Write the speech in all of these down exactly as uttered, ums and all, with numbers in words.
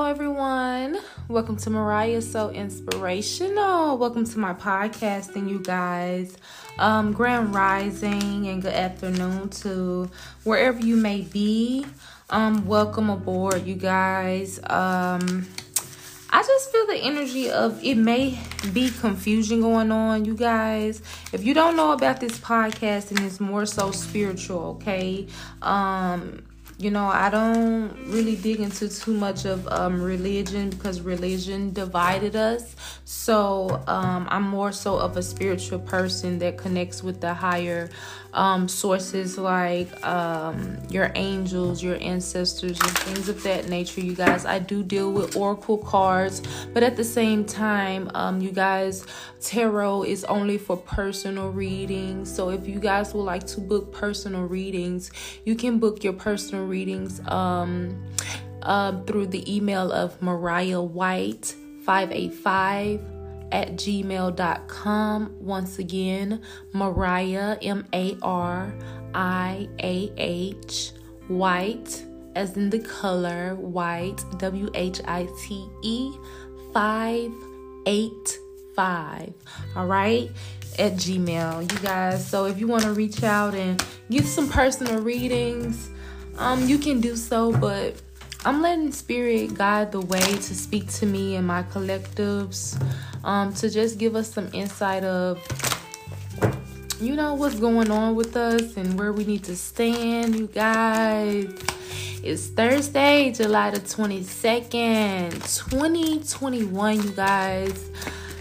everyone. Welcome to Mariah So Inspirational. Welcome to my podcasting, you guys. Um, Grand Rising and good afternoon to wherever you may be. Um, welcome aboard, you guys. Um, I just feel the energy of it may be confusion going on, you guys. If you don't know about this podcast, and it's more so spiritual, okay? Um, you know, I don't really dig into too much of um, religion because religion divided us. So um, I'm more so of a spiritual person that connects with the higher um, sources like um, your angels, your ancestors, and things of that nature, you guys. I do deal with oracle cards, but at the same time, um, you guys, tarot is only for personal readings. So if you guys would like to book personal readings, you can book your personal readings um, uh, through the email of Mariah White five eight five at gmail dot com. Once again, Mariah, M A R I A H, White, as in the color, white, W H I T E, five eight five, all right, at Gmail, you guys. So if you want to reach out and get some personal readings, um, you can do so, but I'm letting Spirit guide the way to speak to me and my collectives, um, to just give us some insight of, you know, what's going on with us and where we need to stand, you guys. It's Thursday, July the twenty-second, twenty twenty-one, you guys.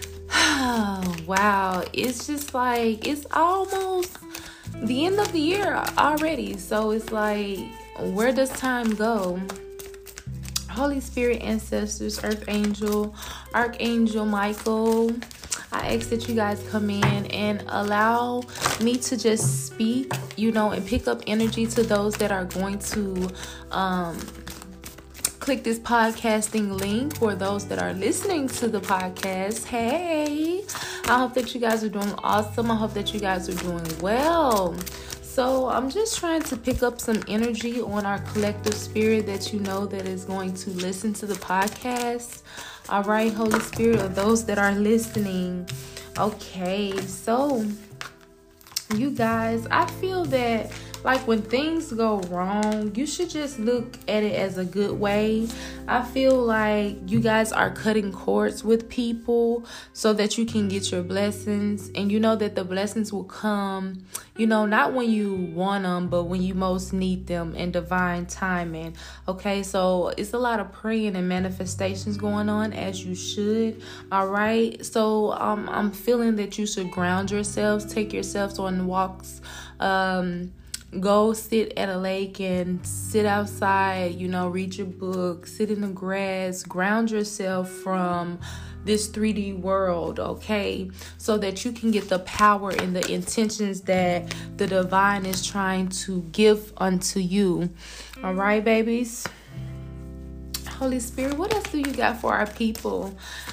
Wow, it's just like, it's almost the end of the year already. So it's like, where does time go? Holy Spirit, ancestors, Earth Angel, Archangel Michael, I ask that you guys come in and allow me to just speak, you know, and pick up energy to those that are going to um, click this podcasting link. For those that are listening to the podcast, hey, I hope that you guys are doing awesome. I hope that you guys are doing well. So I'm just trying to pick up some energy on our collective spirit that you know that is going to listen to the podcast. All right, Holy Spirit, of those that are listening. Okay, so you guys, I feel that like when things go wrong, you should just look at it as a good way. I feel like you guys are cutting cords with people so that you can get your blessings. And you know that the blessings will come, you know, not when you want them, but when you most need them in divine timing. Okay, so it's a lot of praying and manifestations going on, as you should. All right, so um, I'm feeling that you should ground yourselves, take yourselves on walks, um, go sit at a lake and sit outside, you know, read your book, sit in the grass, ground yourself from this three D world, okay? So that you can get the power and the intentions that the divine is trying to give unto you. All right, babies? Holy Spirit, what else do you got for our people?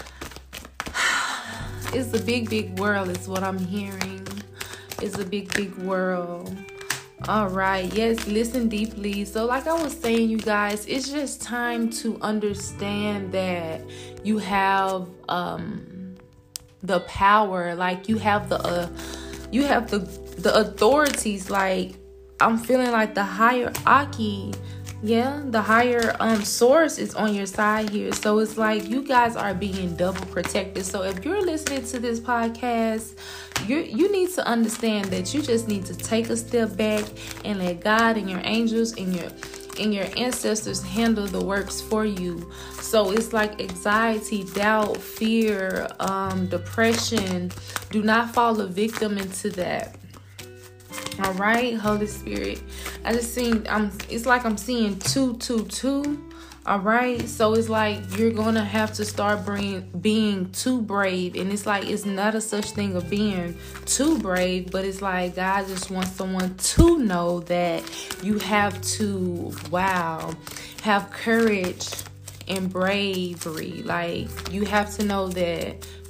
It's a big, big world is what I'm hearing. It's a big, big world. All right, yes, listen deeply. So like I was saying, you guys, it's just time to understand that you have um the power, like you have the uh, you have the the authorities. Like I'm feeling like the hierarchy, yeah, the higher um source is on your side here. So it's like you guys are being double protected. So if you're listening to this podcast, You you need to understand that you just need to take a step back and let God and your angels and your and your ancestors handle the works for you. So it's like anxiety, doubt, fear, um, depression. Do not fall a victim into that. All right, Holy Spirit. I just seen I'm it's like I'm seeing two, two, two. All right, so it's like you're gonna have to start bring, being too brave, and it's like it's not a such thing of being too brave, but it's like God just wants someone to know that you have to, wow, have courage and bravery. Like you have to know that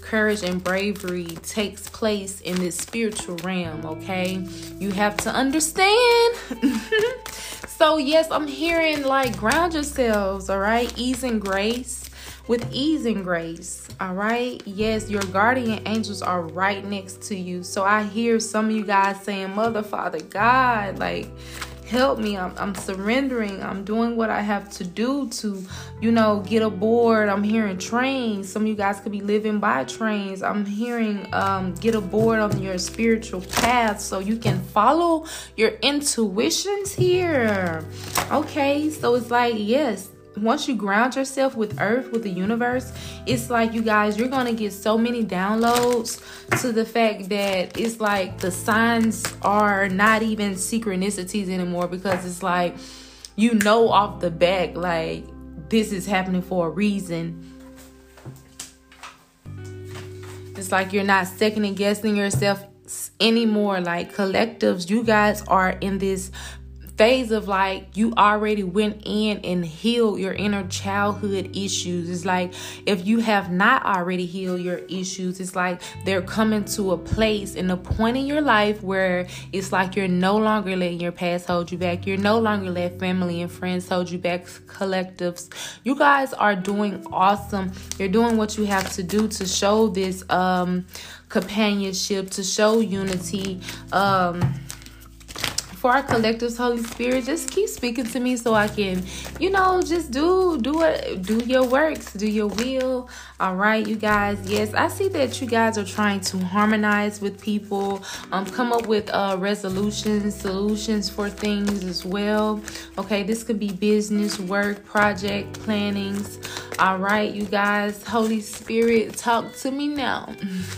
courage and bravery takes place in this spiritual realm, okay? You have to understand. So, yes, I'm hearing, like, ground yourselves, all right? Ease and grace. With ease and grace, all right? Yes, your guardian angels are right next to you. So I hear some of you guys saying, Mother, Father, God, like, help me. I'm, I'm surrendering. I'm doing what I have to do to, you know, get aboard. I'm hearing trains. Some of you guys could be living by trains. I'm hearing um, get aboard on your spiritual path so you can follow your intuitions here. Okay, so it's like, yes. Once you ground yourself with earth, with the universe, it's like, you guys, you're going to get so many downloads to the fact that it's like the signs are not even synchronicities anymore, because it's like, you know, off the back, like, this is happening for a reason. It's like you're not second guessing yourself anymore. Like, collectives, you guys are in this phase of, like, you already went in and healed your inner childhood issues. It's like, if you have not already healed your issues, it's like they're coming to a place and a point in your life where it's like you're no longer letting your past hold you back. You're no longer letting family and friends hold you back. Collectives, you guys are doing awesome. You're doing what you have to do to show this um companionship, to show unity. um For our collectives, Holy Spirit, just keep speaking to me so I can, you know, just do do it, do your works, do your will. All right, you guys. Yes, I see that you guys are trying to harmonize with people, um, come up with uh resolutions, solutions for things as well. Okay, this could be business, work, project, plannings. All right, you guys. Holy Spirit, talk to me now.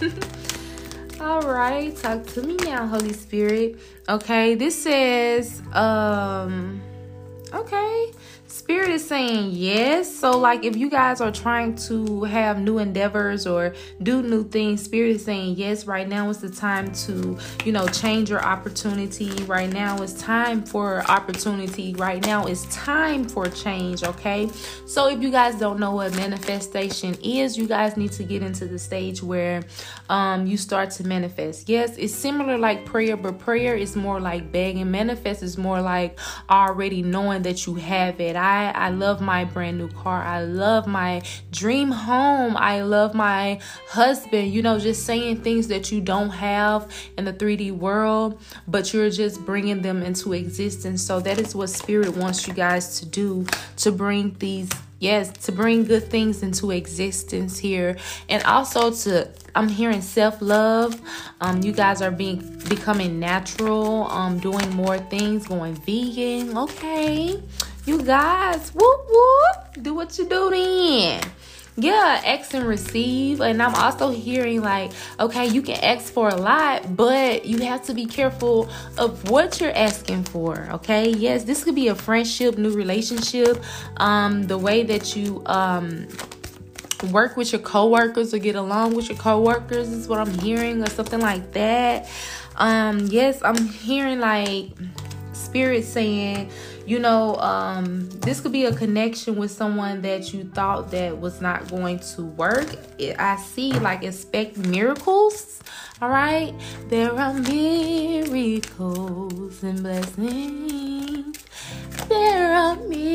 All right, talk to me now, Holy Spirit. Okay, this says, um, okay, Spirit is saying yes. So, like, if you guys are trying to have new endeavors or do new things, Spirit is saying yes. Right now is the time to, you know, change your opportunity. Right now is time for opportunity. Right now is time for change, okay? So if you guys don't know what manifestation is, you guys need to get into the stage where um, you start to manifest. Yes, it's similar like prayer, but prayer is more like begging. Manifest is more like already knowing that you have it. I I love my brand new car. I love my dream home. I love my husband. You know, just saying things that you don't have in the three D world, but you're just bringing them into existence. So that is what Spirit wants you guys to do, to bring these, yes, to bring good things into existence here. And also to, I'm hearing self-love. Um, you guys are being becoming natural, um, doing more things, going vegan. Okay. You guys, whoop, whoop, do what you do then. Yeah, ask and receive. And I'm also hearing like, okay, you can ask for a lot, but you have to be careful of what you're asking for, okay? Yes, this could be a friendship, new relationship, um, the way that you um work with your coworkers or get along with your coworkers is what I'm hearing, or something like that. Um, yes, I'm hearing like Spirit saying, you know, um, this could be a connection with someone that you thought that was not going to work. I see, like, expect miracles. All right. There are miracles and blessings. There are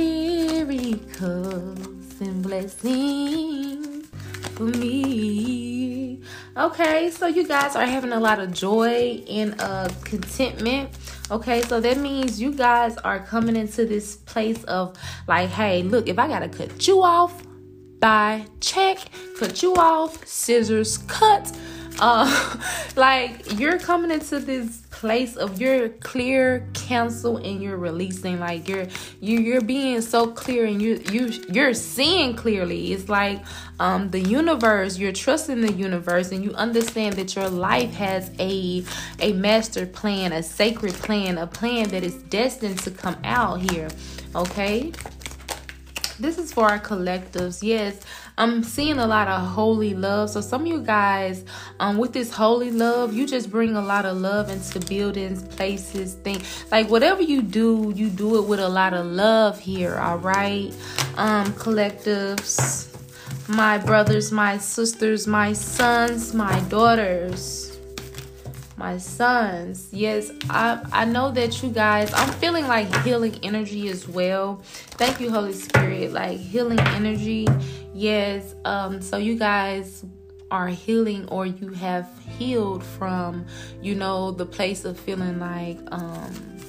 miracles and blessings for me. Okay, so you guys are having a lot of joy and uh, contentment. Okay, so that means you guys are coming into this place of like, hey, look, if I gotta cut you off, buy, check, cut you off, scissors, cut. Uh, like you're coming into this place of you're clear, cancel, and you're releasing. Like you're you you're being so clear, and you you you're seeing clearly. It's like um the universe. You're trusting the universe, and you understand that your life has a a master plan, a sacred plan, a plan that is destined to come out here. Okay. This is for our collectives. Yes, I'm seeing a lot of holy love. So some of you guys, um, with this holy love, you just bring a lot of love into buildings, places, things. Like whatever you do, you do it with a lot of love here. All right, um, collectives. my brothers, my sisters, my sons, my daughters, my sons. Yes, I, I know that you guys, I'm feeling like healing energy as well. Thank you, Holy Spirit. Like healing energy. Yes. Um. So you guys are healing, or you have healed from, you know, the place of feeling like um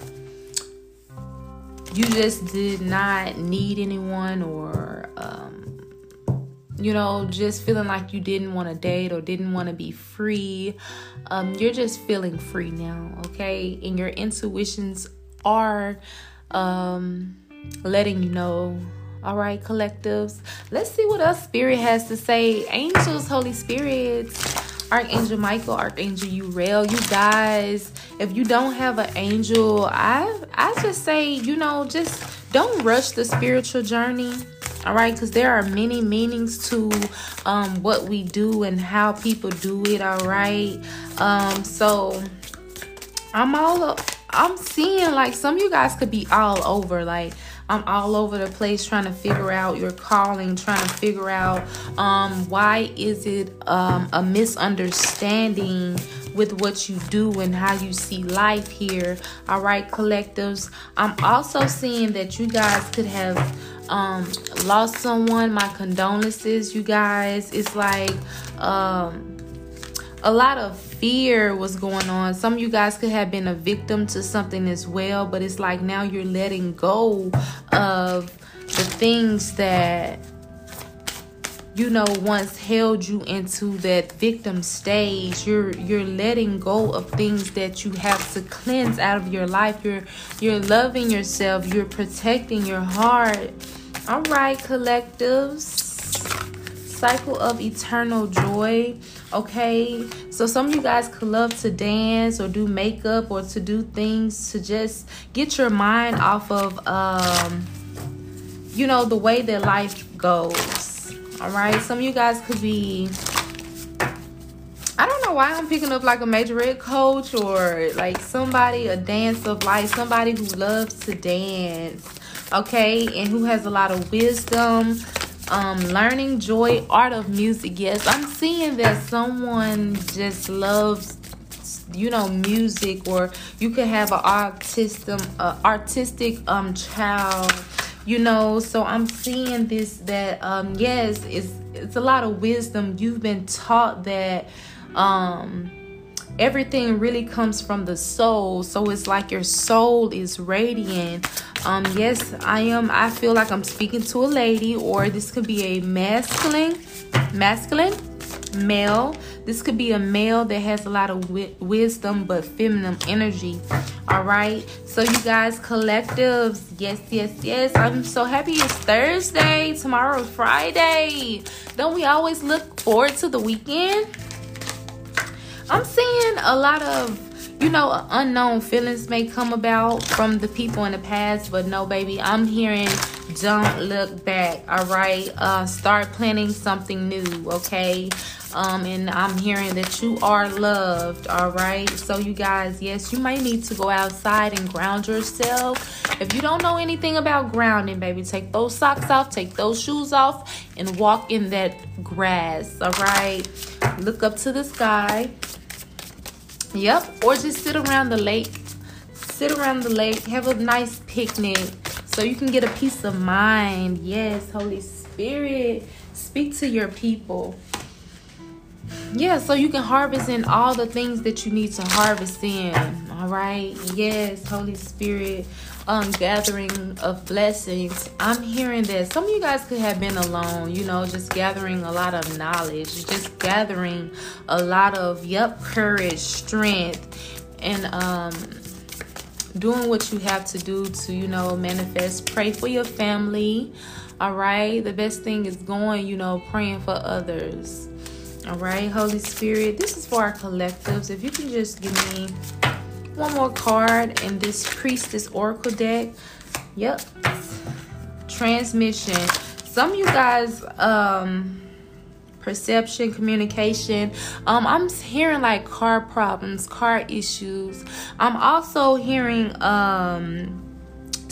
you just did not need anyone, or um you know, just feeling like you didn't want to date or didn't want to be free. Um you're just feeling free now, okay? And your intuitions are um letting you know. All right, collectives. Let's see what else Spirit has to say. Angels, Holy Spirits, Archangel Michael, Archangel Uriel. You guys, if you don't have an angel, I I just say, you know, just don't rush the spiritual journey. All right, because there are many meanings to um, what we do and how people do it. All right, um, so I'm all I'm seeing like some of you guys could be all over, like. I'm all over the place trying to figure out your calling, trying to figure out um, why is it um, a misunderstanding with what you do and how you see life here. All right, collectives. I'm also seeing that you guys could have um, lost someone. My condolences, you guys. It's like um, a lot of fear was going on. Some of you guys could have been a victim to something as well, but it's like now you're letting go of the things that, you know, once held you into that victim stage. You're you're letting go of things that you have to cleanse out of your life. You're you're loving yourself. You're protecting your heart. All right, collectives. Cycle of eternal joy. Okay, so some of you guys could love to dance or do makeup or to do things to just get your mind off of um you know, the way that life goes. All right, some of you guys could be, I don't know why I'm picking up like a major ed coach, or like somebody, a dance of life, somebody who loves to dance, okay, and who has a lot of wisdom. Um, learning joy, art of music. Yes, I'm seeing that someone just loves, you know, music, or you could have an artistic, uh, artistic um child, you know. So I'm seeing this, that um yes, it's it's a lot of wisdom. You've been taught that um everything really comes from the soul, so it's like your soul is radiant. Um, yes, I am. I feel like I'm speaking to a lady, or this could be a masculine, masculine male. This could be a male that has a lot of wi- wisdom, but feminine energy. All right. So you guys, collectives, yes, yes, yes. I'm so happy it's Thursday. Tomorrow is Friday. Don't we always look forward to the weekend? I'm seeing a lot of, you know, unknown feelings may come about from the people in the past, but no, baby, I'm hearing don't look back. All right, uh start planning something new, okay? Um and I'm hearing that you are loved. All right, so you guys, yes, you might need to go outside and ground yourself. If you don't know anything about grounding, baby, take those socks off, take those shoes off, and walk in that grass. All right, look up to the sky. Yep, or just sit around the lake. Sit around the lake, have a nice picnic so you can get a peace of mind. Yes, Holy Spirit, speak to your people. Yeah, so you can harvest in all the things that you need to harvest in. All right. Yes, Holy Spirit, um, gathering of blessings. I'm hearing that some of you guys could have been alone, you know, just gathering a lot of knowledge, just gathering a lot of, yep, courage, strength, and um, doing what you have to do to, you know, manifest. Pray for your family. All right. The best thing is going, you know, praying for others. All right, Holy Spirit, this is for our collectives. If you can just give me one more card in this Priestess Oracle deck. Yep. Transmission. Some of you guys, um, perception, communication. Um, I'm hearing like car problems, car issues. I'm also hearing um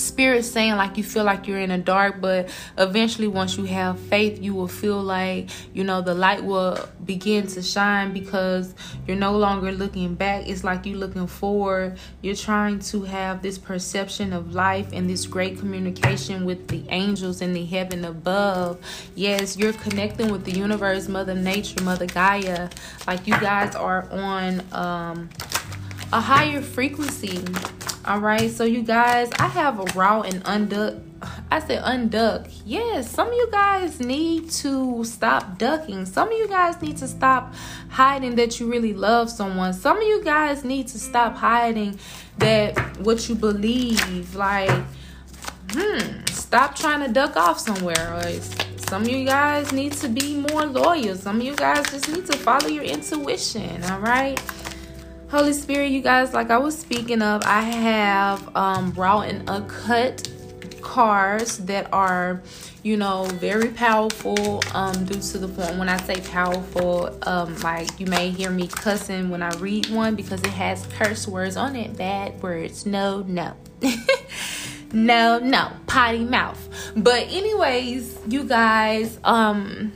Spirit saying like you feel like you're in the dark, but eventually once you have faith, you will feel like, you know, the light will begin to shine, because you're no longer looking back. It's like you're looking forward. You're trying to have this perception of life and this great communication with the angels in the heaven above. Yes, you're connecting with the universe, Mother Nature, Mother Gaia. Like you guys are on um a higher frequency. All right, so you guys, I have a raw and unduck. I said unduck. Yes, some of you guys need to stop ducking. Some of you guys need to stop hiding that you really love someone. Some of you guys need to stop hiding that what you believe. Like, hmm, stop trying to duck off somewhere. Or some of you guys need to be more loyal. Some of you guys just need to follow your intuition. All right. Holy Spirit, you guys, like I was speaking of, I have um, raw and uncut cards that are, you know, very powerful um, due to the form. When I say powerful, um, like you may hear me cussing when I read one because it has curse words on it, bad words. No, no. no, no. Potty mouth. But anyways, you guys, um...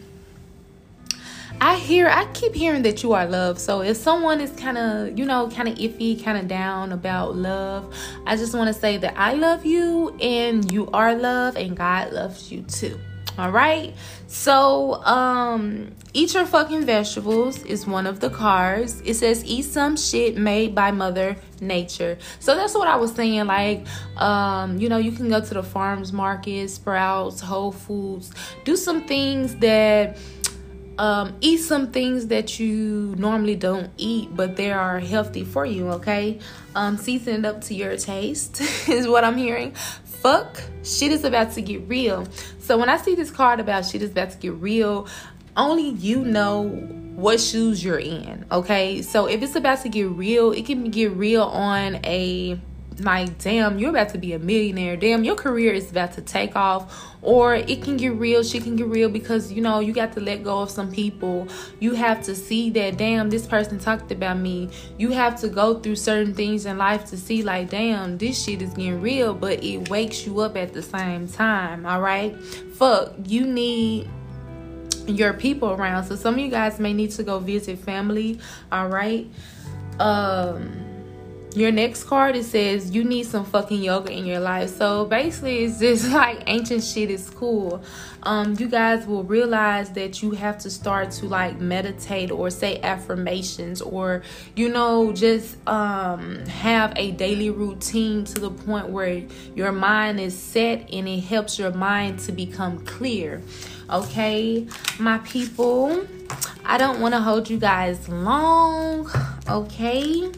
I hear, I keep hearing that you are loved. So if someone is kind of, you know, kind of iffy, kind of down about love, I just want to say that I love you and you are loved and God loves you too. All right. So, um, eat your fucking vegetables is one of the cards. It says eat some shit made by Mother Nature. So that's what I was saying. Like, um, you know, you can go to the farmers market, Sprouts, Whole Foods, do some things that Um, eat some things that you normally don't eat, but they are healthy for you, okay? Um, season it up to your taste is what I'm hearing. Fuck, shit is about to get real. So when I see this card about shit is about to get real, only you know what shoes you're in, okay? So if it's about to get real, it can get real on a, like, damn, you're about to be a millionaire. Damn, your career is about to take off. Or it can get real, shit can get real because, you know, you got to let go of some people. You have to see that, damn, this person talked about me. You have to go through certain things in life to see, like, damn, this shit is getting real. But it wakes you up at the same time, all right? Fuck, you need your people around. So some of you guys may need to go visit family, all right? Um... Your next card, it says you need some fucking yoga in your life. So basically, it's just like ancient shit is cool. Um, you guys will realize that you have to start to like meditate or say affirmations, or, you know, just um, have a daily routine to the point where your mind is set and it helps your mind to become clear. Okay, my people, I don't want to hold you guys long. Okay.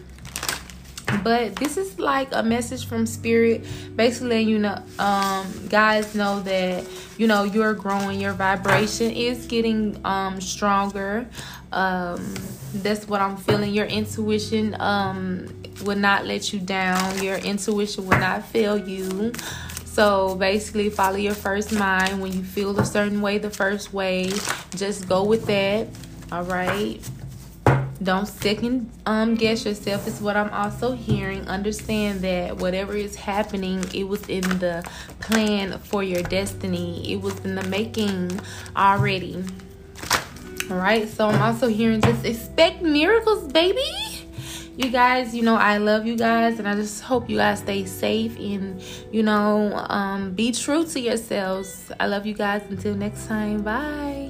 But this is like a message from Spirit, basically letting you know, um, guys know that, you know, you're growing, your vibration is getting um, stronger. Um, that's what I'm feeling. Your intuition um, will not let you down. Your intuition will not fail you. So basically follow your first mind. When you feel a certain way, the first way, just go with that. All right. Don't second um guess yourself is what I'm also hearing. Understand that whatever is happening, it was in the plan for your destiny. It was in the making already. All right. So I'm also hearing just expect miracles, baby. You guys, you know, I love you guys, and I just hope you guys stay safe and, you know, um, be true to yourselves. I love you guys. Until next time. Bye.